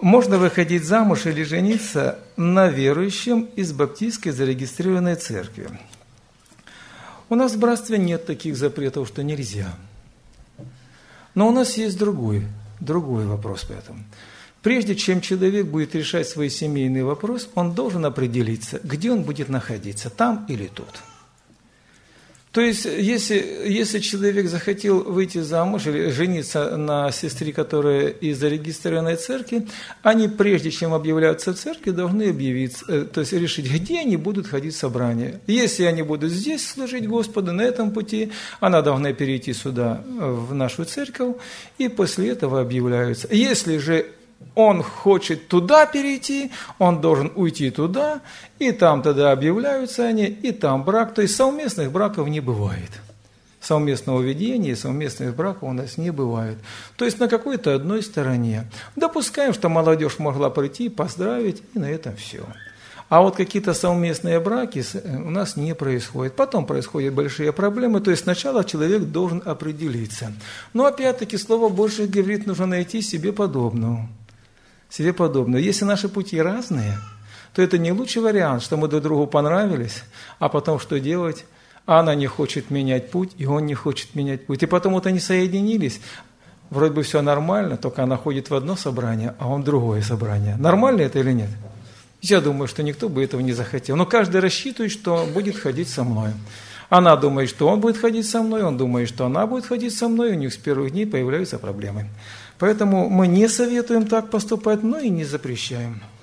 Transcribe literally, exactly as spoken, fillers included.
можно выходить замуж или жениться на верующем из баптистской зарегистрированной церкви. У нас в братстве нет таких запретов, что нельзя. Но у нас есть другой, другой вопрос по этому. Прежде чем человек будет решать свой семейный вопрос, он должен определиться, где он будет находиться, там или тут. То есть, если, если человек захотел выйти замуж или жениться на сестре, которая из зарегистрированной церкви, они, прежде чем объявляться в церкви, должны объявиться, то есть решить, где они будут ходить в собрание. Если они будут здесь служить Господу, на этом пути, она должна перейти сюда, в нашу церковь, и после этого объявляются. Если же он хочет туда перейти, он должен уйти туда, и там тогда объявляются они, и там брак. То есть совместных браков не бывает. Совместного ведения, совместных браков у нас не бывает. То есть на какой-то одной стороне. Допускаем, что молодежь могла прийти, поздравить, и на этом все. А вот какие-то совместные браки у нас не происходят. Потом происходят большие проблемы. То есть сначала человек должен определиться. Но опять-таки Слово Божие говорит, нужно найти себе подобного. Себе подобное. Если наши пути разные, то это не лучший вариант, что мы друг другу понравились, а потом что делать? Она не хочет менять путь, и он не хочет менять путь. И потом вот они соединились, вроде бы все нормально, только она ходит в одно собрание, а он в другое собрание. Нормально это или нет? Я думаю, что никто бы этого не захотел. Но каждый рассчитывает, что будет ходить со мной. Она думает, что он будет ходить со мной, он думает, что она будет ходить со мной, у них с первых дней появляются проблемы. Поэтому мы не советуем так поступать, но и не запрещаем.